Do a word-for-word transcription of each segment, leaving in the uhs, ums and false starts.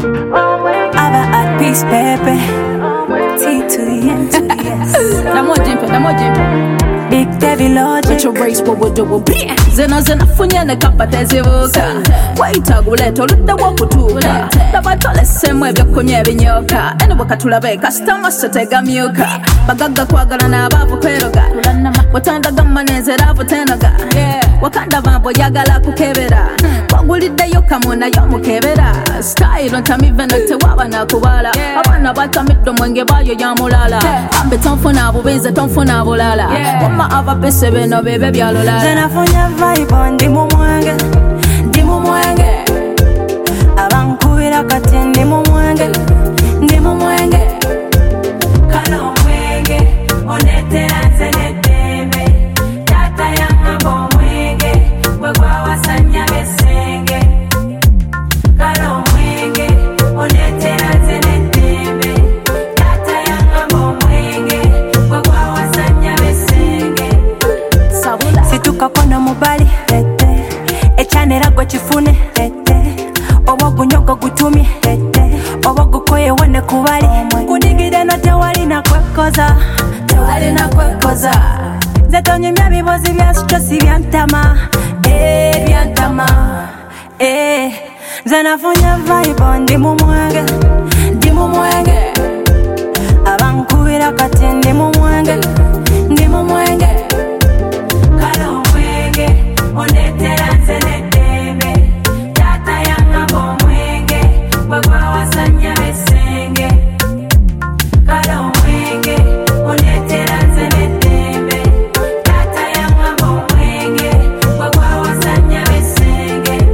Ava at peace, baby. T to the N to the S. Namo jimpe, namo jimpe. Big Devi Logic. With your race, what would do? Zena zena funya ne kapate zivuka. Waita guleto luda wakutuka. Tabatole semwe byakunye binyoka. Ene wakatula be customer setega myuka. Bagaga kwagala na abavu kweroga. Watanda gama nezera butenoga. Wakanda bambo yagala kukebera. Kwagulide yoka muna yomukebera. Style ntami venete waba na kubala. Abana batamiddo mwenge bayo yamulala. Ambe tonfuna bubize tonfuna bulala. Wama ava pese beno bebe byalolala. Zena funya vibe ndi mu mwenge. Ndi mu mwenge. Abankubira kati ndi mu mwenge. Ndi mu mwenge. Kalo mwenge. Onetera nzene deme. Tata yanga bo mwenge. Wegwa wasanya besenge. Kalo mwenge. Onetera nzene deme. Tata yanga bo mwenge. Wegwa wasanya besenge. Situka kono mubali lete. Echanera gwe chifune lete. Obo gunyogo gutumi lete. Obo gukoye wone kubali. Kundigide no tewali na kwekoza. Tewali na kwekoza. Zetonye mya bibozi bya stress byantama. Eh byantama. Eh Zena funya vibe ndi mu mwenge. Ndi mu mwenge. Abankubira kati ndi mu mwenge. Ndi mu mwenge. Kalo mwenge. Onetera nzene deme. Tata yanga bo mwenge. Wegwa wasanya besenge. Kalo mwenge. Onetera nzene deme. Tata yanga bo mwenge. Wegwa wasanya besenge.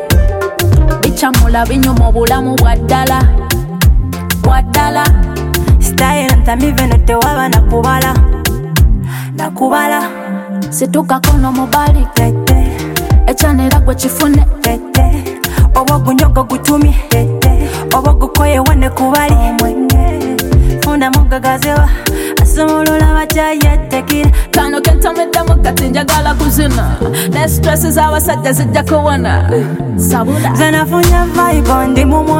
Bichamula binyuma obulamu bwaddala. Bwaddala. Style ntami venete waba nakubala. Nakubala. Situka kono mubali Lete. echanera gwe chifune. Lete. Obo gunyogo gutumi lete. Obo gukoye wone kubali mwenge. Funda mugagazewa asumulula bachayetekira. Kano kentameddamu kati njagala kuzina. Ne stresses abasajja zijja kuwona. Sabula Zena funya vibe ndi mu